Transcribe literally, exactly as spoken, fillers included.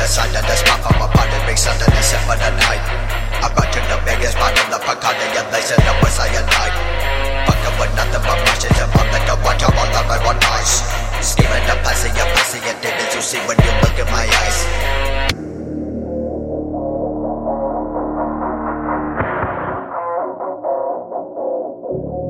side of the spot from a party big sun and the set for the night. I'm watching the biggest part of the Bacardi and they said that was cyanide. Fucking with nothing but rushes and I'm like the watch of all of my one eyes. Scheming the passing and passing and demons you see when you look in my eyes. Thank you.